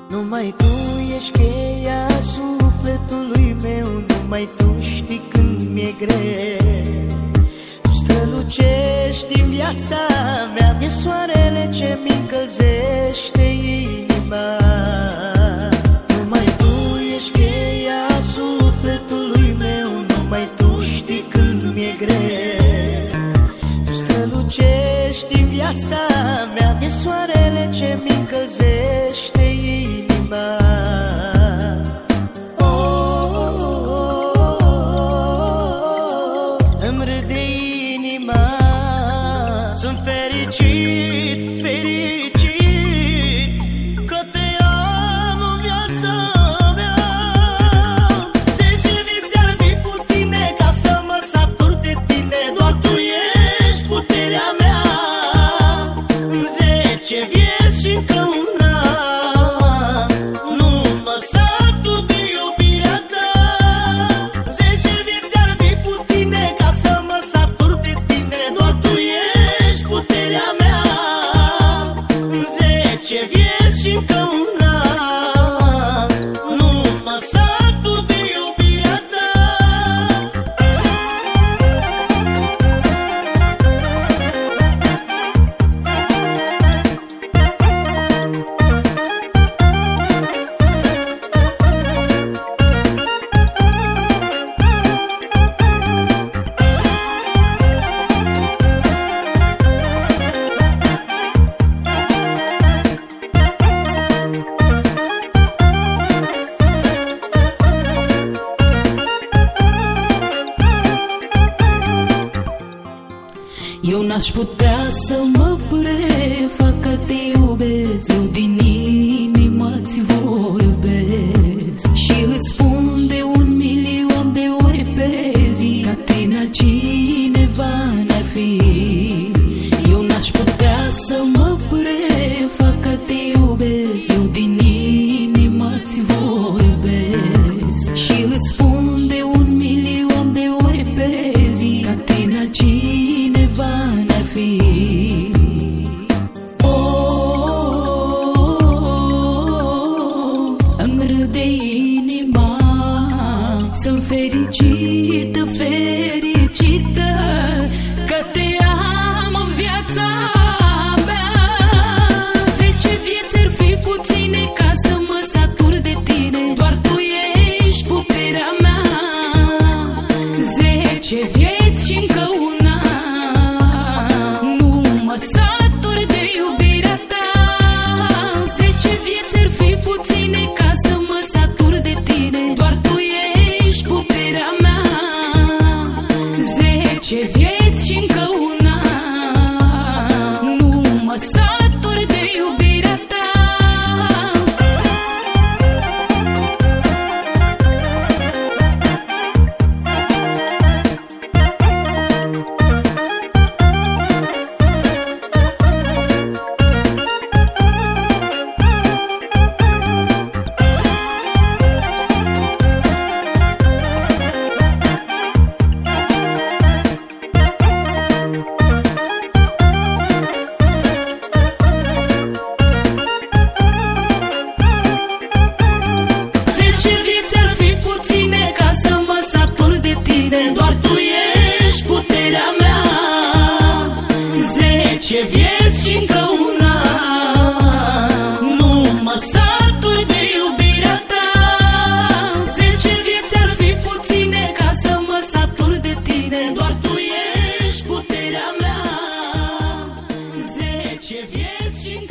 Numai tu ești cheia sufletului meu, numai tu știi când mi-e greu. Tu strălucești în viața mea, mi-e soarele ce-mi încălzește inima. Numai tu ești cheia sufletului meu, numai tu știi când mi-e greu. Tu strălucești în viața mea, mi-e soarele ce-mi încălzește inima. Îmi râde inima, sunt fericit, fericit că te am în viața mea. 10 vieți ar fi puține ca să mă satur de tine, doar tu ești puterea mea. 10 vieți și încă un an, nu mă satur de iubirea ta. 10 vieți ar fi puține ca să mă satur de tine, doar tu ești puterea mea. 10 vieți și încă un an, nu mă satur de iubirea ta. Eu n-aș putea să mă prefac că te iubesc, eu din inimă ți vorbesc și îți spun de 1.000.000 de ori pe zi, ca tine altcineva n-ar fi. Eu n-aș putea să mă prefac că te iubesc, eu din inimă ți vorbesc și îți spun de 1.000.000 de ori pe zi, ca tine altcineva n-ar fi. Îmi râde inima, sunt fericită, fericită că te am în viața mea. 10 vieți ar fi puține ca să mă satur de tine, doar tu ești puterea mea. 10 vieți și încă un an, nu mă satur de iubirea ta. 10 vieți ar fi puține ca să mă satur de tine, doar tu ești puterea mea. 10 vieți și încă un an, nu mă satur de iubirea ta. Doar tu ești puterea mea. 10 vieți și încă un an, nu mă satur de iubirea ta. 10 vieți ar fi puține ca să mă satur de tine, doar tu ești puterea mea. 10 vieți și